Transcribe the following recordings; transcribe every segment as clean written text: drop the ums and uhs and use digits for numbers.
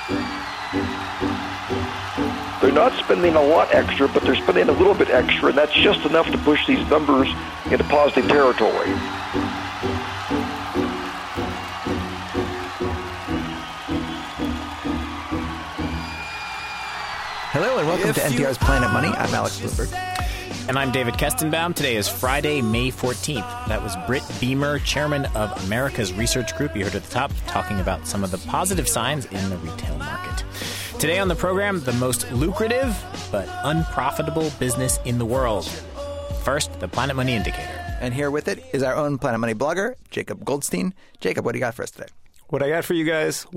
They're not spending a lot extra, but they're spending a little bit extra, and that's just enough to push these numbers into positive territory. Hello and welcome to NPR's Planet Money. I'm Alex Bloomberg. And I'm David Kestenbaum. Today is Friday, May 14th. That was Britt Beamer, chairman of America's Research Group, you heard at the top, talking about some of the positive signs in the retail market. Today on the program, the most lucrative but unprofitable business in the world. First, the Planet Money Indicator. And here with it is our own Planet Money blogger, Jacob Goldstein. Jacob, what do you got for us today? What I got for you guys,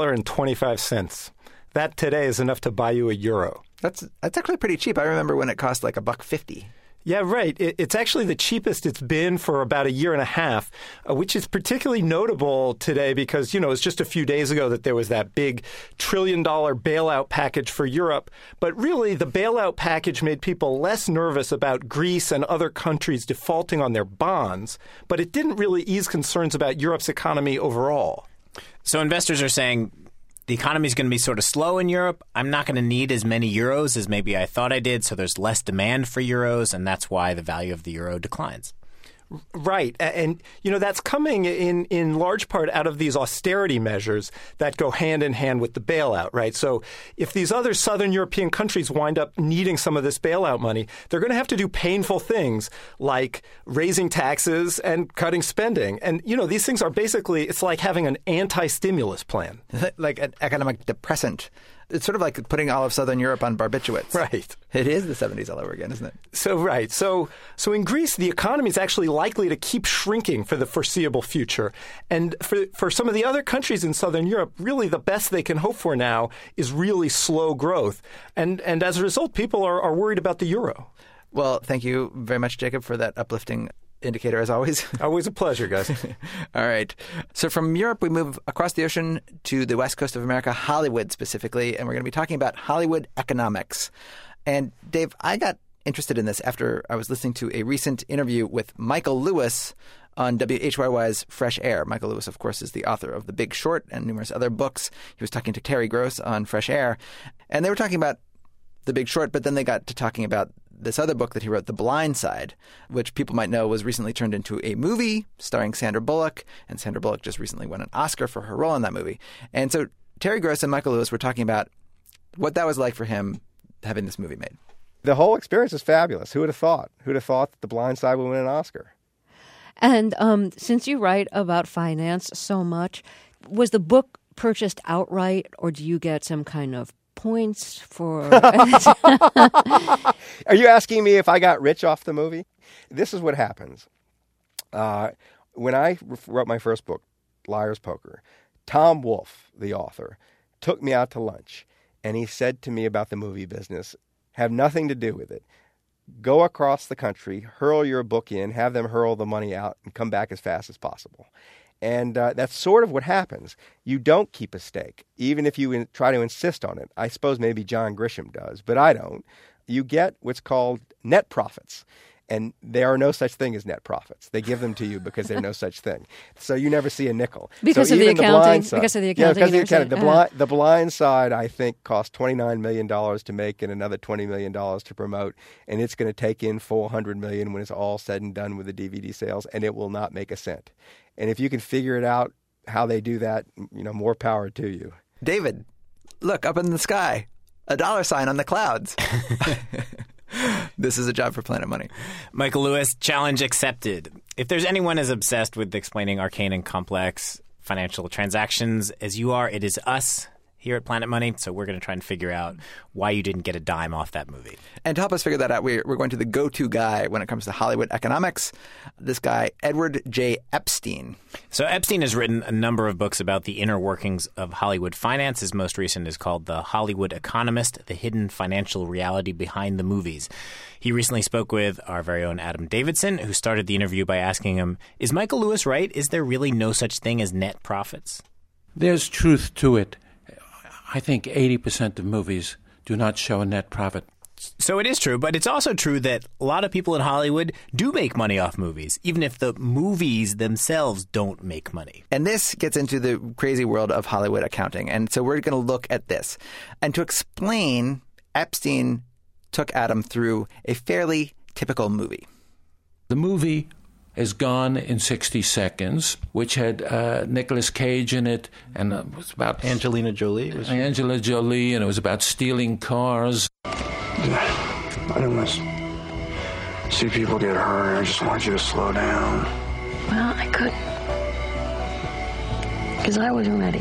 $1.25. That today is enough to buy you a euro. That's actually pretty cheap. I remember when it cost like $1.50. Yeah, right. It's actually the cheapest it's been for about a year and a half, which is particularly notable today because, you know, it's just a few days ago that there was that big $1 trillion bailout package for Europe. But really, the bailout package made people less nervous about Greece and other countries defaulting on their bonds, but it didn't really ease concerns about Europe's economy overall. So investors are saying the economy is going to be sort of slow in Europe. I'm not going to need as many euros as maybe I thought I did, so there's less demand for euros, and that's why the value of the euro declines. Right. And, you know, that's coming in large part out of these austerity measures that go hand in hand with the bailout, right? So if these other southern European countries wind up needing some of this bailout money, they're going to have to do painful things like raising taxes and cutting spending. And, you know, these things are basically, it's like having an anti-stimulus plan. Like an economic depressant. It's sort of like putting all of Southern Europe on barbiturates. Right. It is the 70s all over again, isn't it? So in Greece, the economy is actually likely to keep shrinking for the foreseeable future. And for some of the other countries in Southern Europe, really the best they can hope for now is really slow growth. And as a result, people are worried about the euro. Well, thank you very much, Jacob, for that uplifting indicator, as always. Always a pleasure, guys. All right. So from Europe, we move across the ocean to the west coast of America, Hollywood specifically, and we're going to be talking about Hollywood economics. And Dave, I got interested in this after I was listening to a recent interview with Michael Lewis on WHYY's Fresh Air. Michael Lewis, of course, is the author of The Big Short and numerous other books. He was talking to Terry Gross on Fresh Air, and they were talking about The Big Short, but then they got to talking about this other book that he wrote, The Blind Side, which people might know was recently turned into a movie starring Sandra Bullock, and Sandra Bullock just recently won an Oscar for her role in that movie. And so Terry Gross and Michael Lewis were talking about what that was like for him having this movie made. The whole experience is fabulous. Who would have thought? Who would have thought that The Blind Side would win an Oscar? And since you write about finance so much, was the book purchased outright, or do you get some kind of points for... Are you asking me if I got rich off the movie? This is what happens. When I wrote my first book, Liar's Poker, Tom Wolfe, the author, took me out to lunch, and he said to me about the movie business, have nothing to do with it. Go across the country, hurl your book in, have them hurl the money out, and come back as fast as possible. And that's sort of what happens. You don't keep a stake, even if you try to insist on it. I suppose maybe John Grisham does, but I don't. You get what's called net profits. And there are no such thing as net profits. They give them to you because there's no such thing. So you never see a nickel. Because so of the accounting. Because of the accounting. The Blind Side, I think, cost $29 million to make and another $20 million to promote. And it's going to take in $400 million when it's all said and done with the DVD sales, and it will not make a cent. And if you can figure it out how they do that, you know, more power to you. David, look up in the sky, a dollar sign on the clouds. This is a job for Planet Money. Michael Lewis, challenge accepted. If there's anyone as obsessed with explaining arcane and complex financial transactions as you are, it is us here at Planet Money. So we're going to try and figure out why you didn't get a dime off that movie. And to help us figure that out, we're going to the go-to guy when it comes to Hollywood economics, this guy, Edward J. Epstein. So Epstein has written a number of books about the inner workings of Hollywood finance. His most recent is called The Hollywood Economist, The Hidden Financial Reality Behind the Movies. He recently spoke with our very own Adam Davidson, who started the interview by asking him, is Michael Lewis right? Is there really no such thing as net profits? There's truth to it. I think 80% of movies do not show a net profit. So it is true, but it's also true that a lot of people in Hollywood do make money off movies, even if the movies themselves don't make money. And this gets into the crazy world of Hollywood accounting. And so we're going to look at this. And to explain, Epstein took Adam through a fairly typical movie. The movie is Gone in 60 Seconds, which had Nicolas Cage in it, and it was about Angelina Jolie. Angela Jolie, and it was about stealing cars. I don't want to see people get hurt. I just want you to slow down. Well, I couldn't. Because I wasn't ready.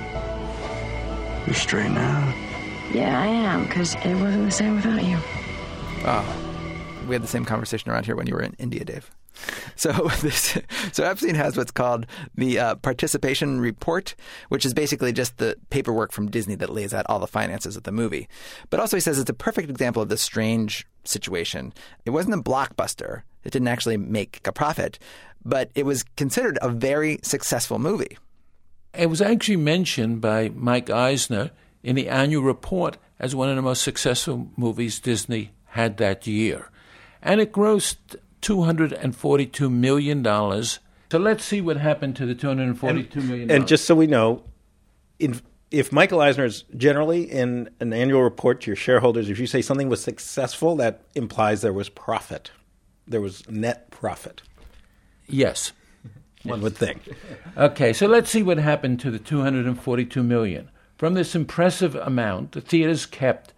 You straight now? Yeah, I am, because it wasn't the same without you. We had the same conversation around here when you were in India, Dave. So Epstein has what's called the participation report, which is basically just the paperwork from Disney that lays out all the finances of the movie. But also he says it's a perfect example of this strange situation. It wasn't a blockbuster. It didn't actually make a profit, but it was considered a very successful movie. It was actually mentioned by Mike Eisner in the annual report as one of the most successful movies Disney had that year. And it grossed $242 million. So let's see what happened to the $242 million. And just so we know, if Michael Eisner is generally in an annual report to your shareholders, if you say something was successful, that implies there was profit. There was net profit. Yes. One would think. Okay, so let's see what happened to the $242 million. From this impressive amount, the theaters kept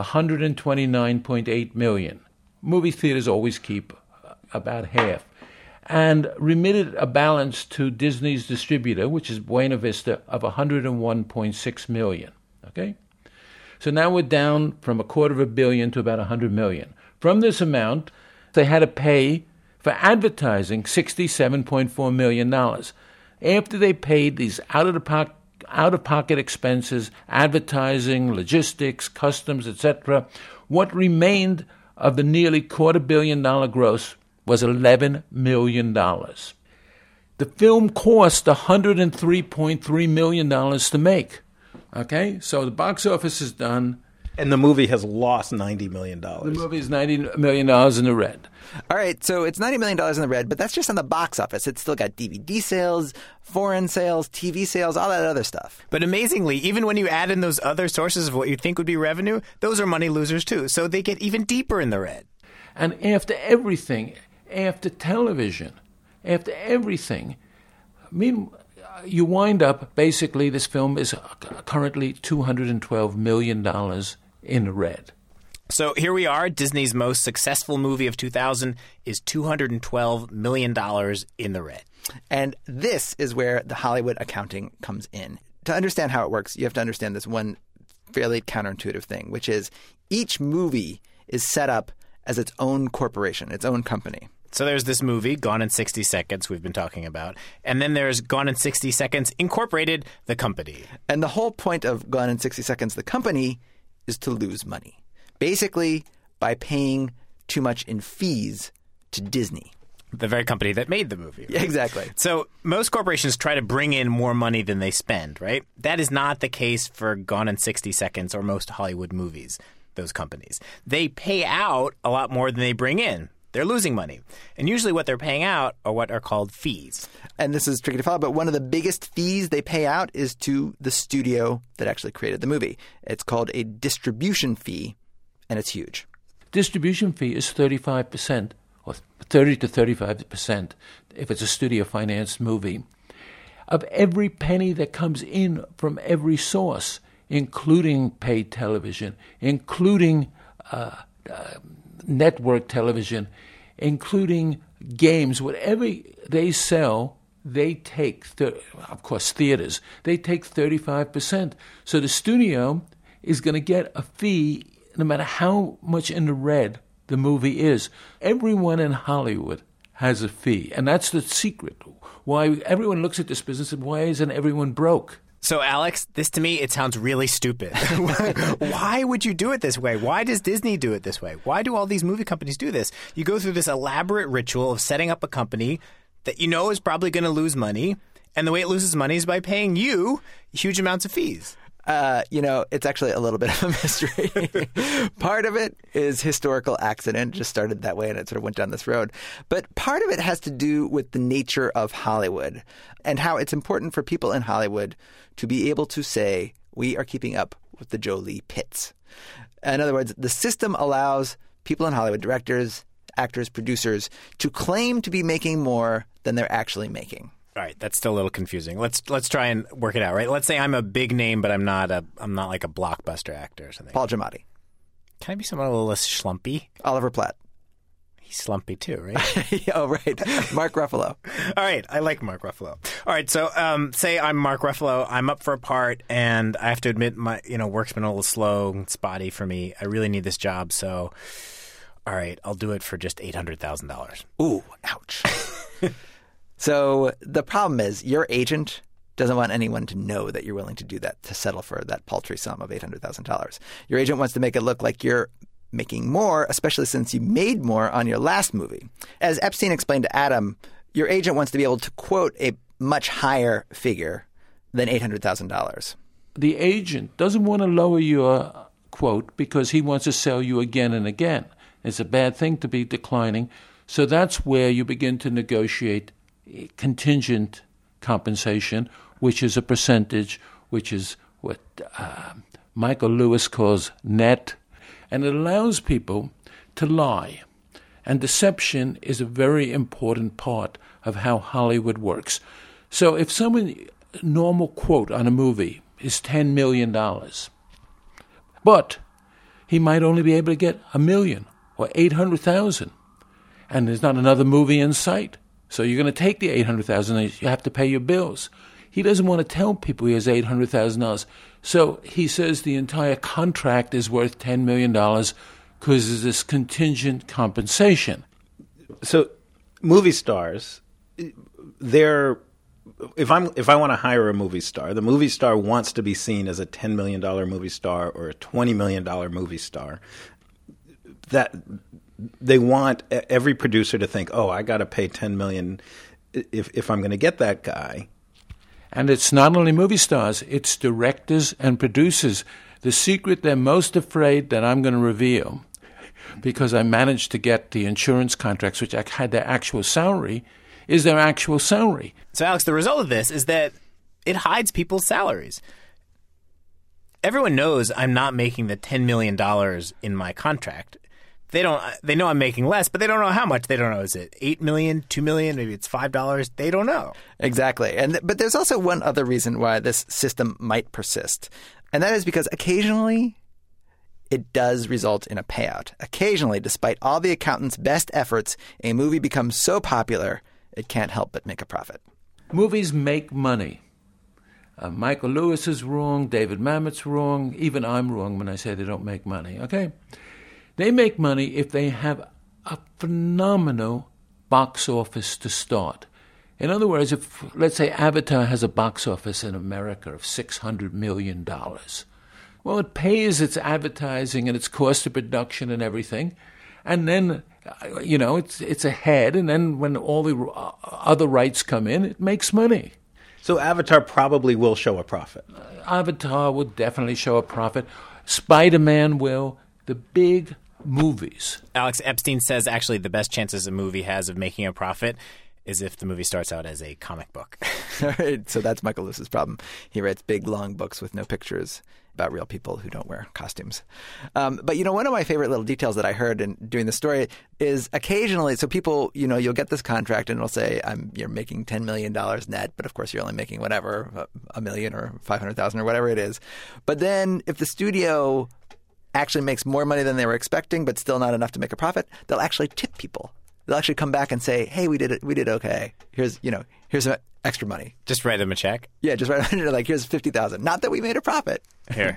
$129.8 million. Movie theaters always keep about half, and remitted a balance to Disney's distributor, which is Buena Vista, of $101.6 million. Okay? So now we're down from $250 million to about $100 million. From this amount, they had to pay for advertising $67.4 million. After they paid these out-of-pocket expenses, advertising, logistics, customs, etc., what remained of the nearly $250 million gross was $11 million. The film cost $103.3 million to make. Okay? So the box office is done. And the movie has lost $90 million. The movie is $90 million in the red. All right, so it's $90 million in the red, but that's just on the box office. It's still got DVD sales, foreign sales, TV sales, all that other stuff. But amazingly, even when you add in those other sources of what you think would be revenue, those are money losers too. So they get even deeper in the red. And after everything, after television, after everything, you wind up, basically, this film is currently $212 million in the red. So here we are. Disney's most successful movie of 2000 is $212 million in the red. And this is where the Hollywood accounting comes in. To understand how it works, you have to understand this one fairly counterintuitive thing, which is each movie is set up as its own corporation, its own company. So there's this movie, Gone in 60 Seconds, we've been talking about. And then there's Gone in 60 Seconds Incorporated, the company. And the whole point of Gone in 60 Seconds, the company, is to lose money. Basically, by paying too much in fees to Disney. The very company that made the movie. Right? Exactly. So most corporations try to bring in more money than they spend, right? That is not the case for Gone in 60 Seconds or most Hollywood movies, those companies. They pay out a lot more than they bring in. They're losing money. And usually what they're paying out are what are called fees. And this is tricky to follow, but one of the biggest fees they pay out is to the studio that actually created the movie. It's called a distribution fee, and it's huge. Distribution fee is 35%, or 30 to 35%, if it's a studio-financed movie, of every penny that comes in from every source, including paid television, including network television, including games. Whatever they sell, they take, of course, theaters, they take 35%. So the studio is going to get a fee no matter how much in the red the movie is. Everyone in Hollywood has a fee, and that's the secret. Why everyone looks at this business and why isn't everyone broke? So, Alex, this to me, it sounds really stupid. Why would you do it this way? Why does Disney do it this way? Why do all these movie companies do this? You go through this elaborate ritual of setting up a company that you know is probably going to lose money, and the way it loses money is by paying you huge amounts of fees. It's actually a little bit of a mystery. Part of it is historical accident, just started that way and it sort of went down this road. But part of it has to do with the nature of Hollywood and how it's important for people in Hollywood to be able to say, we are keeping up with the Jolie Pitts. In other words, the system allows people in Hollywood, directors, actors, producers, to claim to be making more than they're actually making. All right, that's still a little confusing. Let's try and work it out, right? Let's say I'm a big name, but I'm not like a blockbuster actor or something. Paul Giamatti. Can I be someone a little less schlumpy? Oliver Platt. He's slumpy too, right? Oh, right. Mark Ruffalo. All right, I like Mark Ruffalo. All right, so say I'm Mark Ruffalo. I'm up for a part, and I have to admit my work's been a little slow and spotty for me. I really need this job, so all right, I'll do it for just $800,000. Ooh, ouch. So the problem is your agent doesn't want anyone to know that you're willing to do that, to settle for that paltry sum of $800,000. Your agent wants to make it look like you're making more, especially since you made more on your last movie. As Epstein explained to Adam, your agent wants to be able to quote a much higher figure than $800,000. The agent doesn't want to lower your quote because he wants to sell you again and again. It's a bad thing to be declining. So that's where you begin to negotiate contingent compensation, which is a percentage, which is what Michael Lewis calls net. And it allows people to lie. And deception is a very important part of how Hollywood works. So if someone's normal quote on a movie is $10 million, but he might only be able to get $1 million or $800,000, and there's not another movie in sight. So you're going to take the $800,000 and you have to pay your bills. He doesn't want to tell people he has $800,000. So he says the entire contract is worth $10 million because there's this contingent compensation. So movie stars, they're if I want to hire a movie star, the movie star wants to be seen as a $10 million movie star or a $20 million movie star. That they want every producer to think, oh, I got to pay $10 million if I'm going to get that guy. And it's not only movie stars, it's directors and producers. The secret they're most afraid that I'm going to reveal, because I managed to get the insurance contracts, which I had their actual salary, is their actual salary. So, Alex, the result of this is that it hides people's salaries. Everyone knows I'm not making the $10 million in my contract. They know I'm making less, but they don't know how much. They don't know. Is it $8 million, $2 million, maybe it's $5? They don't know. Exactly. But there's also one other reason why this system might persist. And that is because occasionally it does result in a payout. Occasionally, despite all the accountants' best efforts, a movie becomes so popular it can't help but make a profit. Movies make money. Michael Lewis is wrong. David Mamet's wrong. Even I'm wrong when I say they don't make money. Okay? They make money if they have a phenomenal box office to start. In other words, if, let's say, Avatar has a box office in America of $600 million, well, it pays its advertising and its cost of production and everything, and then, it's ahead, and then when all the other rights come in, it makes money. So Avatar probably will show a profit. Avatar will definitely show a profit. Spider-Man will. The big movies. Alex Epstein says actually the best chances a movie has of making a profit is if the movie starts out as a comic book. All right, so that's Michael Lewis's problem. He writes big, long books with no pictures about real people who don't wear costumes. But, one of my favorite little details that I heard in doing the story is occasionally, so people, you'll get this contract and it'll say you're making $10 million net, but of course you're only making whatever, $1 million or $500,000 or whatever it is. But then if the studio actually makes more money than they were expecting, but still not enough to make a profit, they'll actually tip people. They'll actually come back and say, "Hey, we did okay. Here's some extra money." Just write them a check. Yeah, just write like here's $50,000. Not that we made a profit. Here,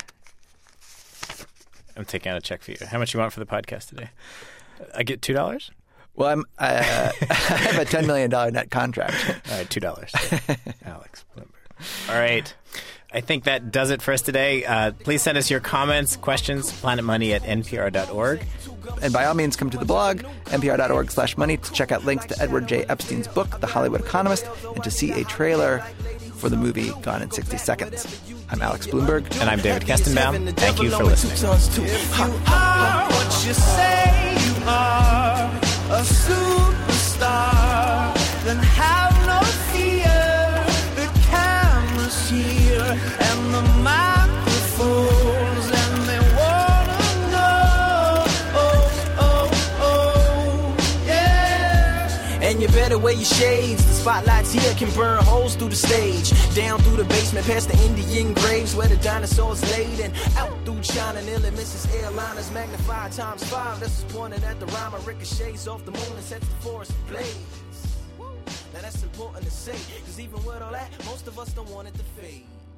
I'm taking out a check for you. How much you want for the podcast today? I get $2. Well, I have a $10 million net contract. All right, $2. Alex Bloomberg. All right. I think that does it for us today. Please send us your comments, questions, planetmoney@npr.org. And by all means, come to the blog, npr.org/money, to check out links to Edward J. Epstein's book, The Hollywood Economist, and to see a trailer for the movie Gone in 60 Seconds. I'm Alex Bloomberg. And I'm David Kestenbaum. Thank you for listening. If you are what you say you are, a superstar, then have no fear. The camera's here and the microphones, and they wanna know, yeah. And you better wear your shades. The spotlights here can burn holes through the stage, down through the basement, past the Indian graves where the dinosaurs laid, and out through China, nearly misses airliners, magnified times 5. This is pointed at the rhyme, ricochets off the moon and sets the forest ablaze. Now that's important to say, cause even with all that, most of us don't want it to fade.